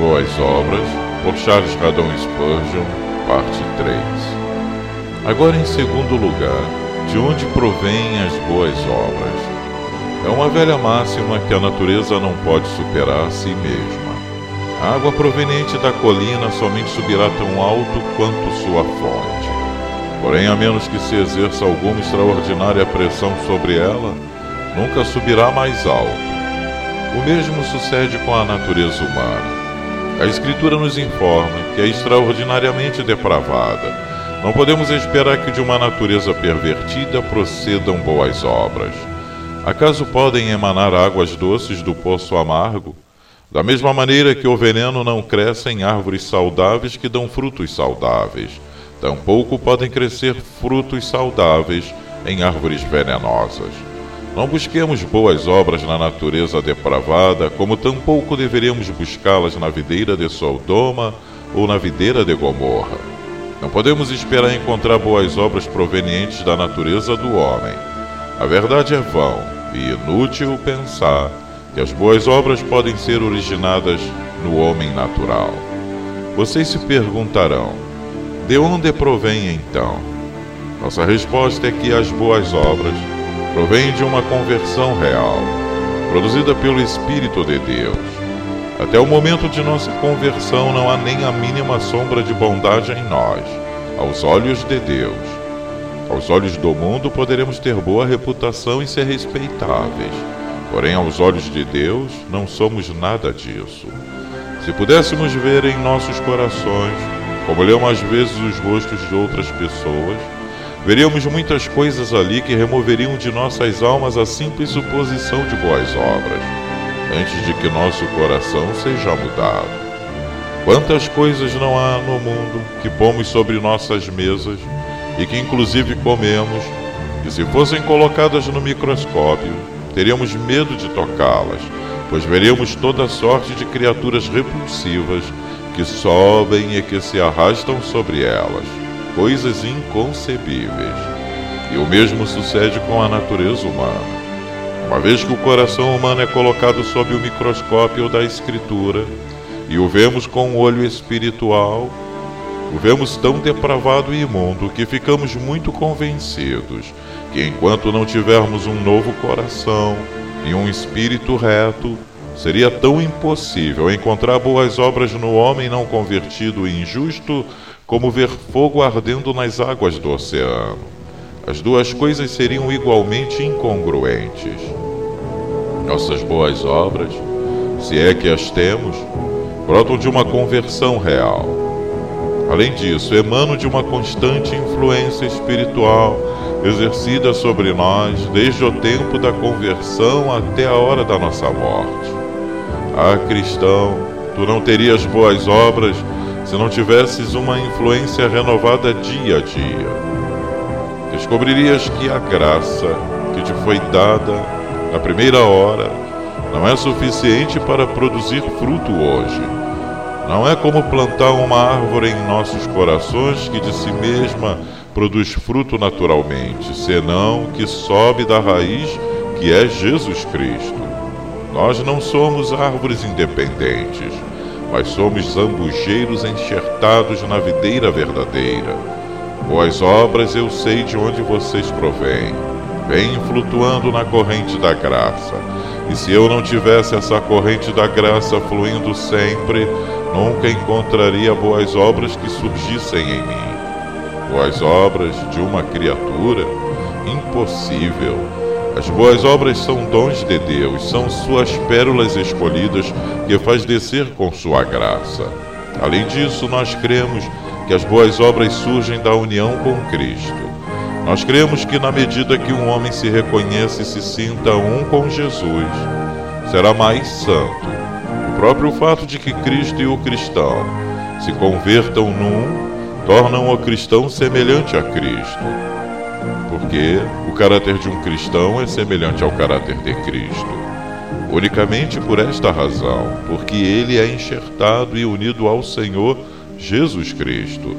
Boas Obras, por Charles Haddon Spurgeon, parte 3. Agora, em segundo lugar, de onde provêm as boas obras? É uma velha máxima que a natureza não pode superar a si mesma. A água proveniente da colina somente subirá tão alto quanto sua fonte. Porém, a menos que se exerça alguma extraordinária pressão sobre ela, nunca subirá mais alto. O mesmo sucede com a natureza humana. A Escritura nos informa que é extraordinariamente depravada. Não podemos esperar que de uma natureza pervertida procedam boas obras. Acaso podem emanar águas doces do poço amargo? Da mesma maneira que o veneno não cresce em árvores saudáveis que dão frutos saudáveis, tampouco podem crescer frutos saudáveis em árvores venenosas. Não busquemos boas obras na natureza depravada, como tampouco deveríamos buscá-las na videira de Sodoma ou na videira de Gomorra. Não podemos esperar encontrar boas obras provenientes da natureza do homem. A verdade é vão e inútil pensar que as boas obras podem ser originadas no homem natural. Vocês se perguntarão, de onde provém então? Nossa resposta é que as boas obras provém de uma conversão real, produzida pelo Espírito de Deus. Até o momento de nossa conversão não há nem a mínima sombra de bondade em nós, aos olhos de Deus. Aos olhos do mundo poderemos ter boa reputação e ser respeitáveis, porém aos olhos de Deus não somos nada disso. Se pudéssemos ver em nossos corações, como lemos às vezes os rostos de outras pessoas, veríamos muitas coisas ali que removeriam de nossas almas a simples suposição de boas obras, antes de que nosso coração seja mudado. Quantas coisas não há no mundo que pomos sobre nossas mesas e que inclusive comemos, que se fossem colocadas no microscópio, teríamos medo de tocá-las, pois veríamos toda sorte de criaturas repulsivas que sobem e que se arrastam sobre elas. Coisas inconcebíveis. E o mesmo sucede com a natureza humana. Uma vez que o coração humano é colocado sob o microscópio da Escritura e o vemos com o olho espiritual, o vemos tão depravado e imundo que ficamos muito convencidos que enquanto não tivermos um novo coração e um espírito reto, seria tão impossível encontrar boas obras no homem não convertido e injusto como ver fogo ardendo nas águas do oceano. As duas coisas seriam igualmente incongruentes. Nossas boas obras, se é que as temos, brotam de uma conversão real. Além disso, emanam de uma constante influência espiritual exercida sobre nós desde o tempo da conversão até a hora da nossa morte. Ah, cristão, tu não terias boas obras se não tivesses uma influência renovada dia a dia. Descobririas que a graça que te foi dada na primeira hora não é suficiente para produzir fruto hoje. Não é como plantar uma árvore em nossos corações que de si mesma produz fruto naturalmente, senão que sobe da raiz que é Jesus Cristo. Nós não somos árvores independentes, mas somos zambujeiros enxertados na videira verdadeira. Boas obras eu sei de onde vocês provêm. Vêm flutuando na corrente da graça. E se eu não tivesse essa corrente da graça fluindo sempre, nunca encontraria boas obras que surgissem em mim. Boas obras de uma criatura? Impossível. As boas obras são dons de Deus, são suas pérolas escolhidas que faz descer com sua graça. Além disso, nós cremos que as boas obras surgem da união com Cristo. Nós cremos que na medida que um homem se reconhece e se sinta um com Jesus, será mais santo. O próprio fato de que Cristo e o cristão se convertam num, tornam o cristão semelhante a Cristo. Porque o caráter de um cristão é semelhante ao caráter de Cristo. Unicamente por esta razão, porque ele é enxertado e unido ao Senhor Jesus Cristo.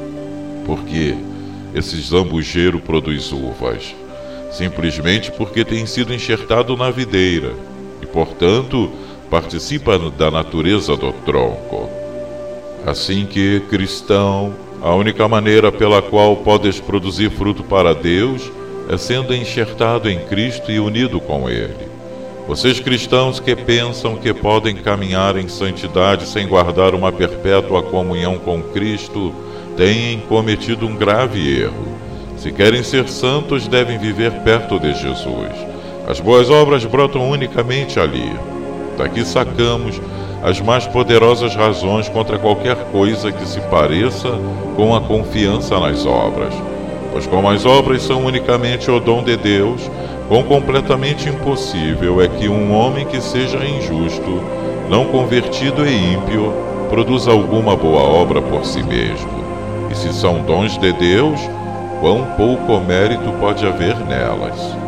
Porque esse zambujeiro produz uvas? Simplesmente porque tem sido enxertado na videira, e portanto participa da natureza do tronco. Assim que, cristão, a única maneira pela qual podes produzir fruto para Deus é sendo enxertado em Cristo e unido com Ele. Vocês cristãos que pensam que podem caminhar em santidade sem guardar uma perpétua comunhão com Cristo, têm cometido um grave erro. Se querem ser santos, devem viver perto de Jesus. As boas obras brotam unicamente ali. Daqui sacamos as mais poderosas razões contra qualquer coisa que se pareça com a confiança nas obras. Pois como as obras são unicamente o dom de Deus, quão completamente impossível é que um homem que seja injusto, não convertido e ímpio, produza alguma boa obra por si mesmo. E se são dons de Deus, quão pouco mérito pode haver nelas.